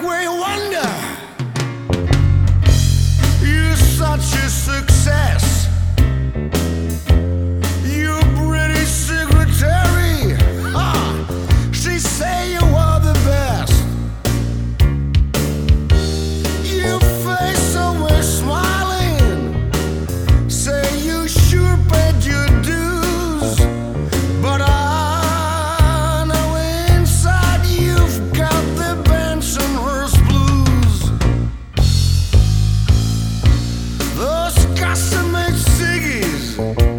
make me wonder. You're such a success. Your British secretary, she say you are the best. Your face always smiling, say you sure paid your dues, but I know inside you've got the Bensonhurst blues. Those custom-made ciggies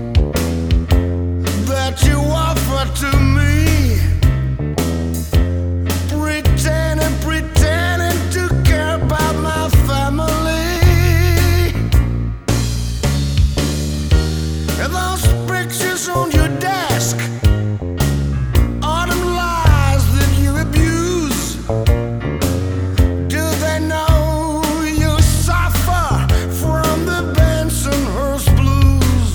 that you offer to me, pretending to care about my family, and those pictures on your desk are them lies that you abuse. Do they know you suffer from the Bensonhurst blues?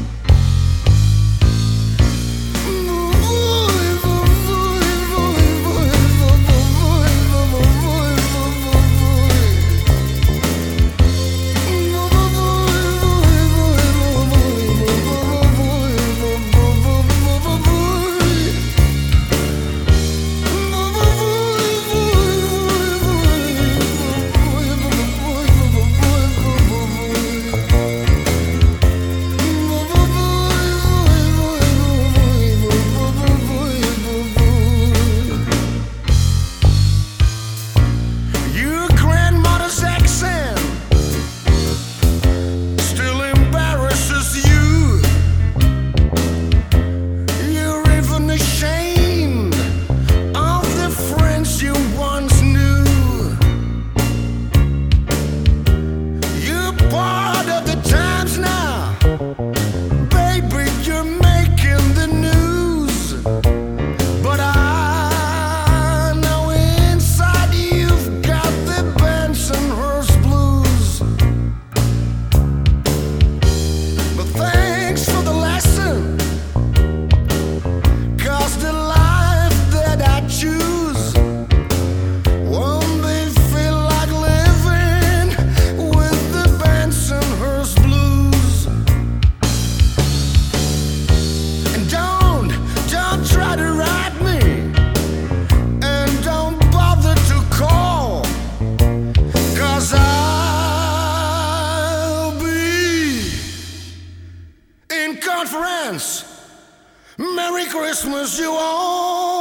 Your grandmother's accent still embarrasses you. You're even ashamed of the friends you once knew. You're part of the times now, baby, you're making the news, but I know inside you've got the Bensonhurst blues. But thanks for the lesson, 'cause the life that I choose won't be feel like living with the Bensonhurst blues. And don't try to write me, and don't bother to call, 'cause I'll be in conference. Merry Christmas, you all.